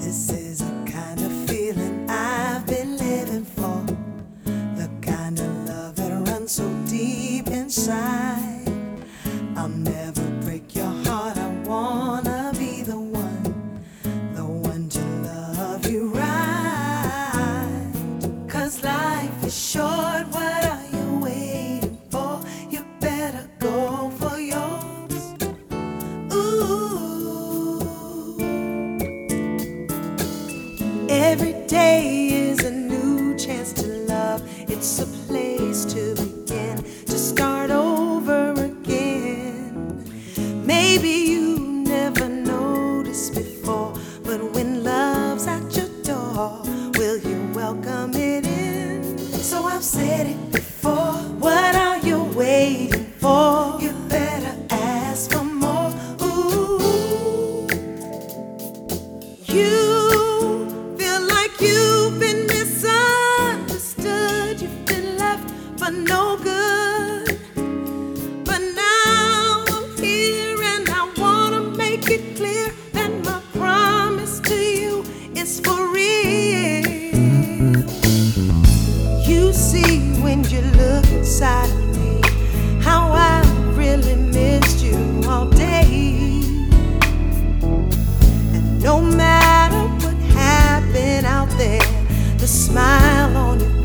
This is a kind of feeling I've been living for, the kind of love that runs so deep inside. I'll never break your heart, I wanna be the one to love you right. 'Cause life is short, what are you waiting for? You better go for yours. Ooh. Every day is a new chance to love. It's a place to begin, to start over again. Maybe you never noticed before, but when love's at your door, will you welcome it in? So I've said it before, what are you waiting for? You better ask for more. Ooh. You feel like you've been misunderstood, you've been left for no good. But now I'm here and I wanna make it clear that my promise to you is for real. You see when you look inside of me how I really missed you all day. And no matter what happened out there, the smile on your